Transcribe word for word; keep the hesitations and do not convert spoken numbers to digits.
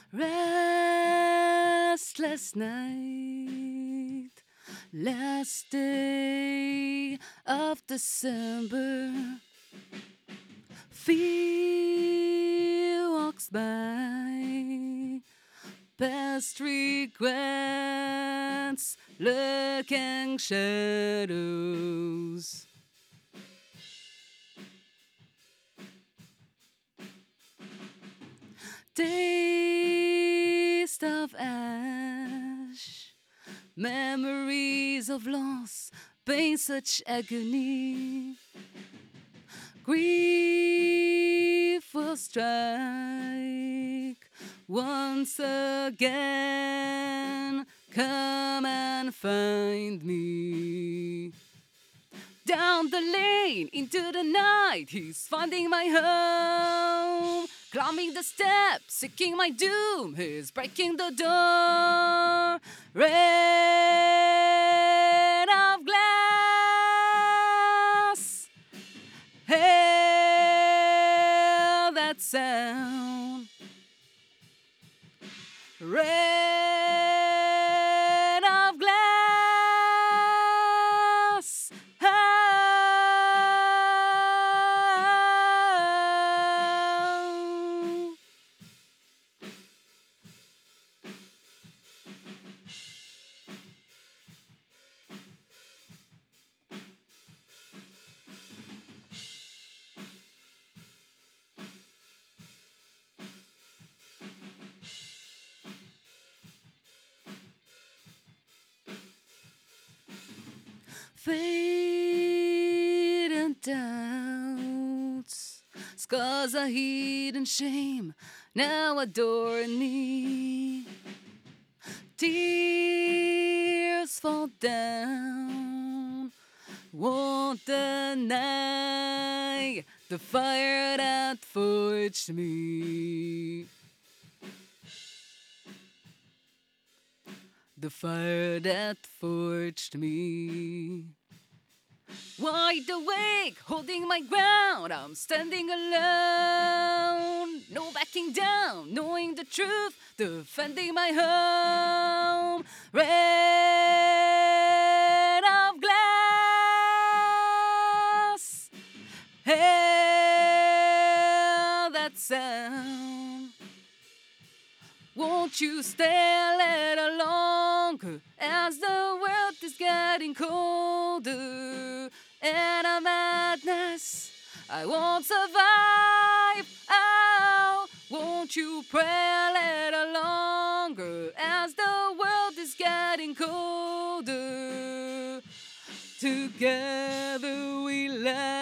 Restless night, last day of December. Fear walks by, past regrets, lurking shadows. Taste of ash, memories of loss, pain, such agony. Grief will strike once again. Come and find me. Down the lane into the night, he's finding my home. Climbing the steps, seeking my doom, he's breaking the door. Rain of glass, hear that sound. Rain of glass, oh. Fate and doubts, scars of hidden shame now adoring me. Tears fall down, won't deny the fire that forged me. The fire that forged me. Wide awake, holding my ground, I'm standing alone. No backing down, knowing the truth, defending my home. Rain of glass, hear that sound. Won't you stay a little longer as the world is getting colder? In a madness, I won't survive. Oh, won't you pray a little longer as the world is getting colder? Together we laugh.